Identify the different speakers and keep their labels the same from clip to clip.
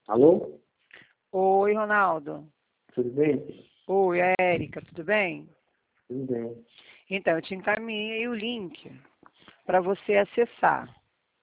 Speaker 1: Alô?
Speaker 2: Oi, Ronaldo.
Speaker 1: Tudo bem?
Speaker 2: Oi, é a Érica, tudo bem?
Speaker 1: Tudo bem.
Speaker 2: Então, eu te encaminhei o link para você acessar.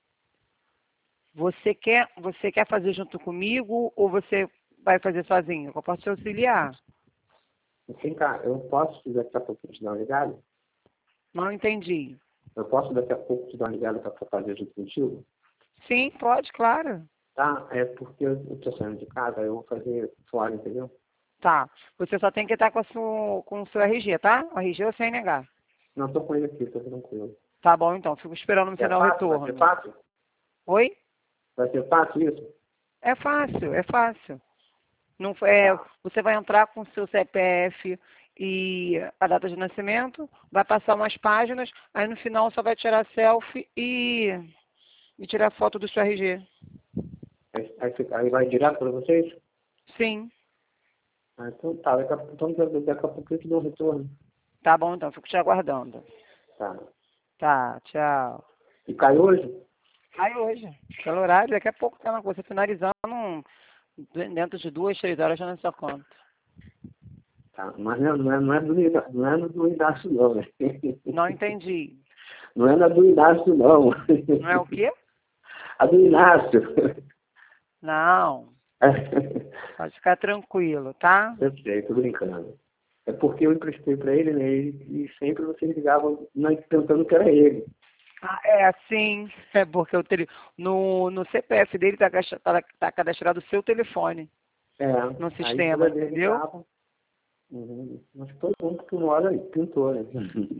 Speaker 2: Você quer fazer junto comigo ou você vai fazer sozinho? Eu posso te auxiliar.
Speaker 1: Vem cá, eu posso daqui a pouco te dar uma ligada?
Speaker 2: Não entendi.
Speaker 1: Eu posso daqui a pouco te dar uma ligada para fazer junto contigo?
Speaker 2: Sim, pode, claro.
Speaker 1: Tá, é porque eu tô saindo de casa, eu vou fazer fora, entendeu?
Speaker 2: Tá. Você só tem que estar com o seu RG, tá? O RG ou CNH.
Speaker 1: Não, tô com ele aqui, tô tranquilo.
Speaker 2: Tá bom, então. Fico esperando você
Speaker 1: É
Speaker 2: dar o
Speaker 1: fácil? Vai ser
Speaker 2: retorno.
Speaker 1: fácil?
Speaker 2: Oi?
Speaker 1: Vai ser fácil isso?
Speaker 2: É fácil, é fácil. Não,
Speaker 1: Tá.
Speaker 2: você vai entrar com o seu CPF e a data de nascimento, vai passar umas páginas, aí no final só vai tirar selfie e tirar foto do seu RG.
Speaker 1: Aí vai direto para vocês?
Speaker 2: Sim.
Speaker 1: Ah, então tá, daqui a pouco eu te dou um retorno.
Speaker 2: Tá bom, então. Fico te aguardando.
Speaker 1: Tá.
Speaker 2: Tá, tchau.
Speaker 1: E cai hoje?
Speaker 2: Aí hoje, pelo horário, daqui a pouco tá na coisa. Finalizando dentro de 2, 3 horas já na sua conta.
Speaker 1: Tá, mas não é no do Inácio não, né?
Speaker 2: Não entendi.
Speaker 1: Não é na do Inácio não.
Speaker 2: Não é o quê?
Speaker 1: A do Inácio.
Speaker 2: Não. Pode ficar tranquilo, tá?
Speaker 1: Eu sei, tô brincando. É porque eu emprestei para ele, né? E sempre vocês ligavam pensando que era ele.
Speaker 2: Ah, é assim. É porque no CPF dele tá cadastrado o seu telefone
Speaker 1: É,
Speaker 2: no
Speaker 1: aí
Speaker 2: sistema,
Speaker 1: toda vez
Speaker 2: entendeu?
Speaker 1: ligava. Uhum. Mas todo mundo que mora aí, pintou, né?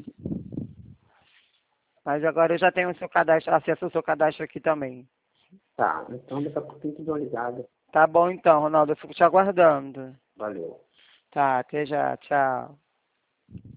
Speaker 2: Mas agora eu já tenho o seu cadastro, acesso ao seu cadastro aqui também.
Speaker 1: Tá, então daqui a pouco tem que dar uma ligada.
Speaker 2: Tá bom então, Ronaldo. Eu fico te aguardando.
Speaker 1: Valeu.
Speaker 2: Tá, até já. Tchau.